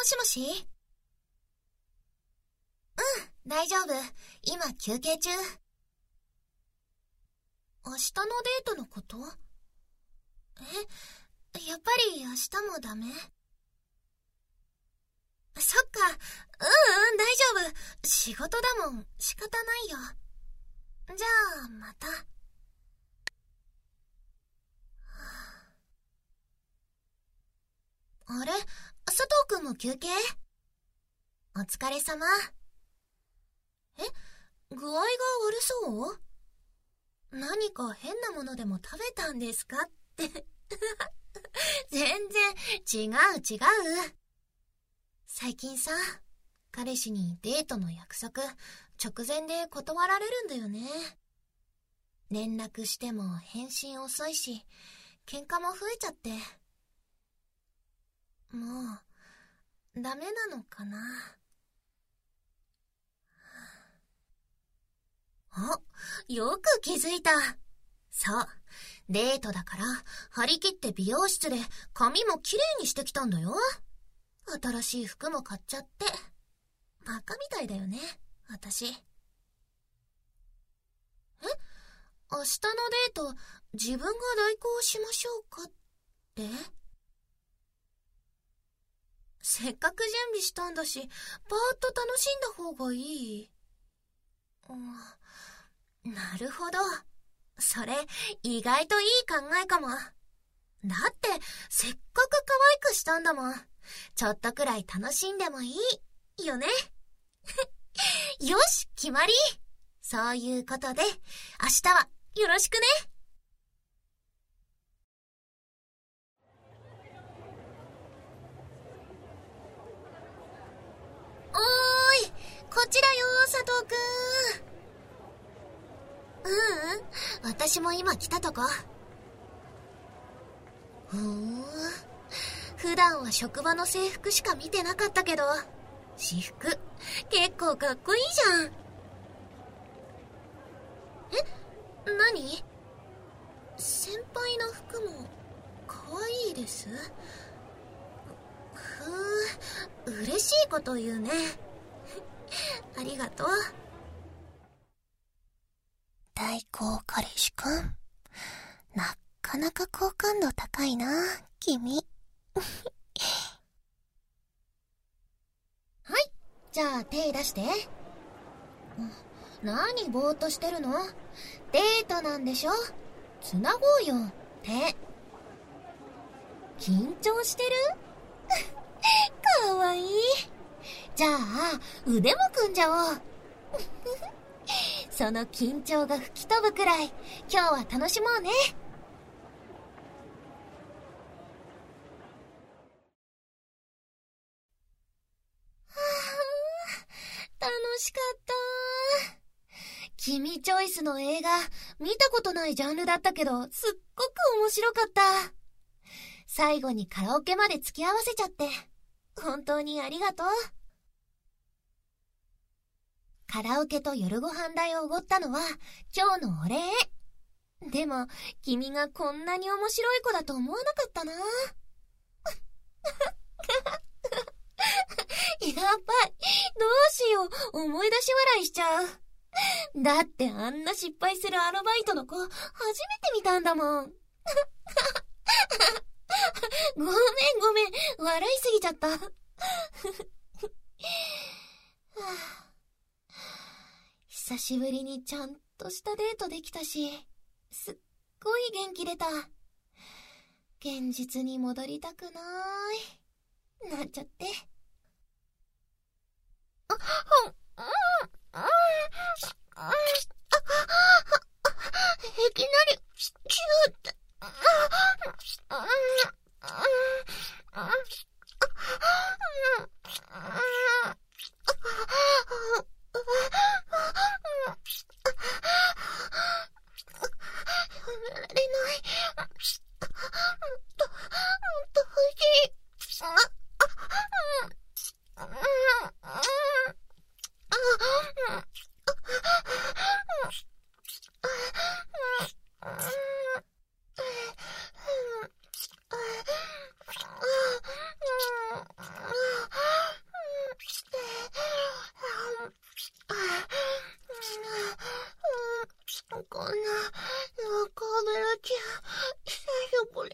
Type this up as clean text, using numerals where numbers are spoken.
しもし？大丈夫。今休憩中。明日のデートのこと？やっぱり明日もダメ？そっか。大丈夫。仕事だもん。仕方ないよ。じゃあ、また。あれ？佐藤くんも休憩？お疲れ様。具合が悪そう？何か変なものでも食べたんですかって。全然違う。最近さ、彼氏にデートの約束直前で断られるんだよね。連絡しても返信遅いし、喧嘩も増えちゃって。もうダメなのかな。よく気づいた。そう、デートだから張り切って美容室で髪もきれいにしてきたんだよ。新しい服も買っちゃって。バカみたいだよね、私。明日のデート自分が代行しましょうかって？せっかく準備したんだし、パーッと楽しんだ方がいい。なるほど。それ、意外といい考えかも。だって、せっかく可愛くしたんだもん。ちょっとくらい楽しんでもいい、よね。よし、決まり。そういうことで、明日はよろしくね。おーい、こっちだよ、佐藤くん。私も今来たとこ。普段は職場の制服しか見てなかったけど、私服結構かっこいいじゃん。何？先輩の服もかわいいです。嬉しいこと言うね。ありがとう。代行彼氏くん、なかなか好感度高いな、君。はい、じゃあ手出して。何ぼーっとしてるの？デートなんでしょ？つなごうよ、手。緊張してる？かわいい。じゃあ腕も組んじゃおう。その緊張が吹き飛ぶくらい今日は楽しもうね。楽しかった。君チョイスの映画見たことないジャンルだったけど、すっごく面白かった。最後にカラオケまで付き合わせちゃって本当にありがとう。カラオケと夜ご飯代をおごったのは今日のお礼。でも君がこんなに面白い子だと思わなかったな。やばい、どうしよう、思い出し笑いしちゃう。だってあんな失敗するアルバイトの子初めて見たんだもん。ごめん、笑いすぎちゃった。久しぶりにちゃんとしたデートできたし、すっごい元気出た。現実に戻りたくなんちゃって。いきなりキューって。 こんな中べらち久しぶり。